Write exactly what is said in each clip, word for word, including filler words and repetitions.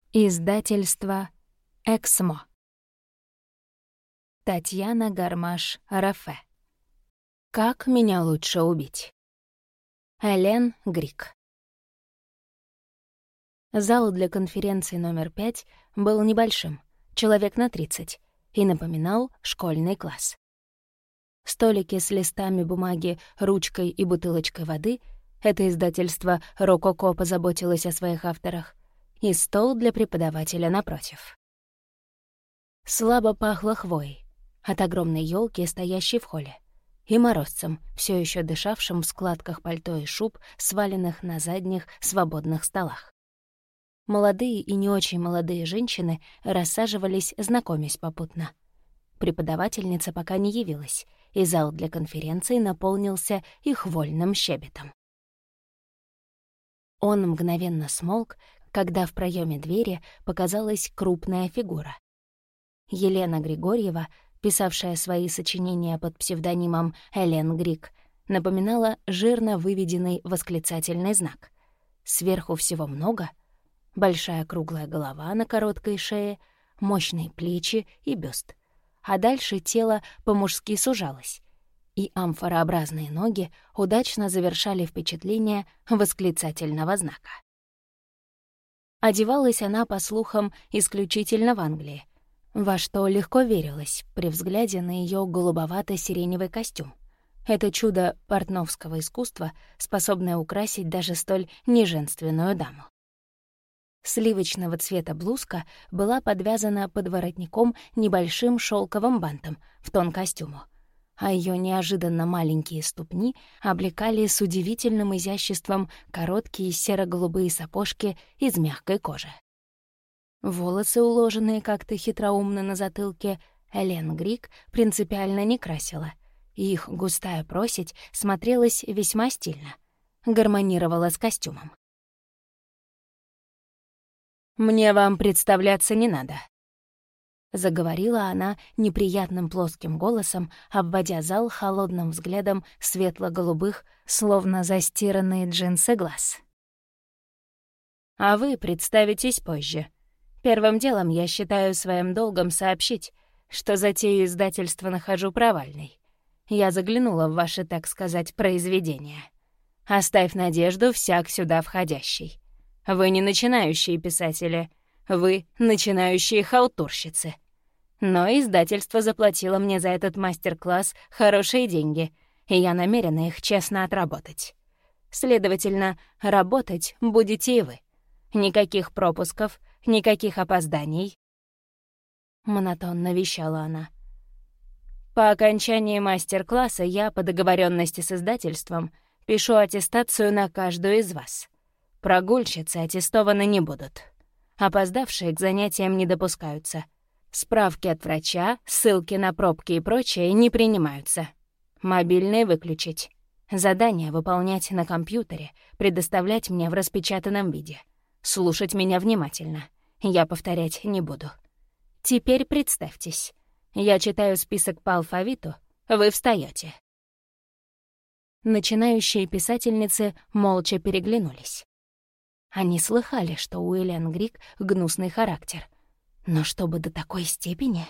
Издательство «Эксмо». Татьяна Гармаш-Рафе. «Как меня лучше убить?» Элен Грик. Зал для конференции номер пять был небольшим, человек на тридцать, и напоминал школьный класс. Столики с листами бумаги, ручкой и бутылочкой воды — это издательство «Рококо» позаботилось о своих авторах, и стол для преподавателя напротив. Слабо пахло хвоей от огромной елки, стоящей в холле, и морозцем, все еще дышавшим в складках пальто и шуб, сваленных на задних свободных столах. Молодые и не очень молодые женщины рассаживались, знакомясь попутно. Преподавательница пока не явилась, и зал для конференции наполнился их вольным щебетом. Он мгновенно смолк, когда в проеме двери показалась крупная фигура. Елена Григорьева, писавшая свои сочинения под псевдонимом Элен Грик, напоминала жирно выведенный восклицательный знак. Сверху всего много, большая круглая голова на короткой шее, мощные плечи и бюст, а дальше тело по-мужски сужалось, и амфорообразные ноги удачно завершали впечатление восклицательного знака. Одевалась она, по слухам, исключительно в Англии, во что легко верилось при взгляде на ее голубовато-сиреневый костюм. Это чудо портновского искусства, способное украсить даже столь неженственную даму. Сливочного цвета блузка была подвязана под воротником небольшим шелковым бантом в тон костюму, а ее неожиданно маленькие ступни облекали с удивительным изяществом короткие серо-голубые сапожки из мягкой кожи. Волосы, уложенные как-то хитроумно на затылке, Элен Грик принципиально не красила, и их густая проседь смотрелась весьма стильно, гармонировала с костюмом. «Мне вам представляться не надо», — заговорила она неприятным плоским голосом, обводя зал холодным взглядом светло-голубых, словно застиранные джинсы глаз. «А вы представитесь позже. Первым делом я считаю своим долгом сообщить, что затею издательства нахожу провальной. Я заглянула в ваши, так сказать, произведения. Оставь надежду всяк сюда входящий. Вы не начинающие писатели, вы начинающие халтурщицы. Но издательство заплатило мне за этот мастер-класс хорошие деньги, и я намерена их честно отработать. Следовательно, работать будете и вы. Никаких пропусков, никаких опозданий. Монотонно вещала она. По окончании мастер-класса я, по договоренности с издательством, пишу аттестацию на каждую из вас. Прогульщицы аттестованы не будут. Опоздавшие к занятиям не допускаются. Справки от врача, ссылки на пробки и прочее не принимаются. Мобильные выключить. Задания выполнять на компьютере, предоставлять мне в распечатанном виде. Слушать меня внимательно. Я повторять не буду. Теперь представьтесь. Я читаю список по алфавиту, вы встаёте. Начинающие писательницы молча переглянулись. Они слыхали, что у Элен Грик гнусный характер. Но чтобы до такой степени?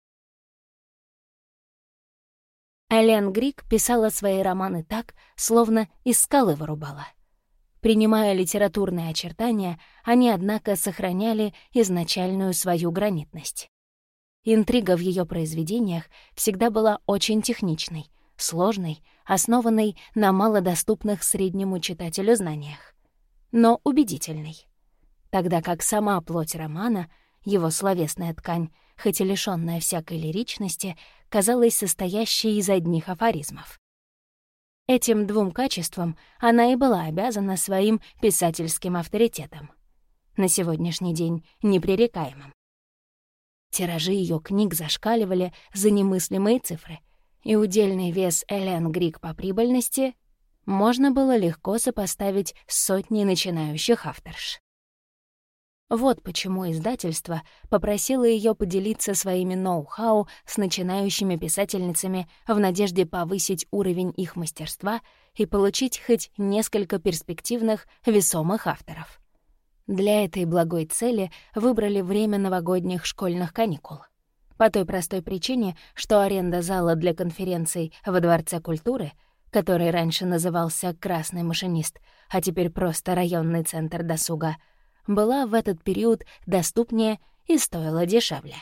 Элен Грик писала свои романы так, словно из скалы вырубала. Принимая литературные очертания, они, однако, сохраняли изначальную свою гранитность. Интрига в ее произведениях всегда была очень техничной, сложной, основанной на малодоступных среднему читателю знаниях, но убедительной. Тогда как сама плоть романа, его словесная ткань, хоть и лишённая всякой лиричности, казалась состоящей из одних афоризмов. Этим двум качествам она и была обязана своим писательским авторитетом, на сегодняшний день непререкаемым. Тиражи ее книг зашкаливали за немыслимые цифры, и удельный вес Элен Грик по прибыльности можно было легко сопоставить с сотней начинающих авторш. Вот почему издательство попросило ее поделиться своими ноу-хау с начинающими писательницами в надежде повысить уровень их мастерства и получить хоть несколько перспективных, весомых авторов. Для этой благой цели выбрали время новогодних школьных каникул. По той простой причине, что аренда зала для конференций во Дворце культуры, который раньше назывался «Красный машинист», а теперь просто районный центр досуга, была в этот период доступнее и стоила дешевле.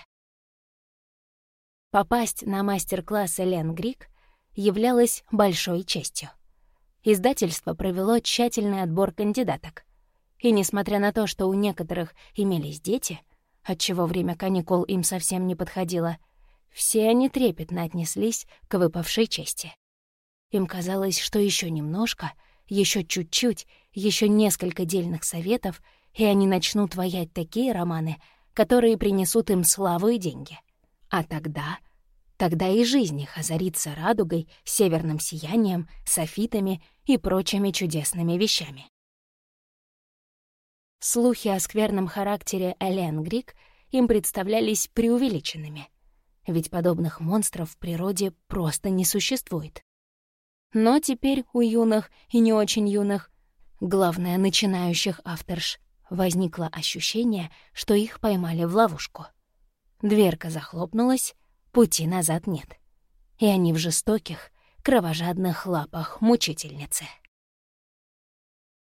Попасть на мастер-класс Элен Грик являлось большой честью. Издательство провело тщательный отбор кандидаток. И несмотря на то, что у некоторых имелись дети, отчего время каникул им совсем не подходило, все они трепетно отнеслись к выпавшей чести. Им казалось, что еще немножко, еще чуть-чуть, еще несколько дельных советов, и они начнут ваять такие романы, которые принесут им славу и деньги. А тогда... Тогда и жизнь их озарится радугой, северным сиянием, софитами и прочими чудесными вещами. Слухи о скверном характере Элен Грик им представлялись преувеличенными, ведь подобных монстров в природе просто не существует. Но теперь у юных и не очень юных, главное, начинающих авторш, возникло ощущение, что их поймали в ловушку. Дверка захлопнулась, пути назад нет. И они в жестоких, кровожадных лапах мучительницы.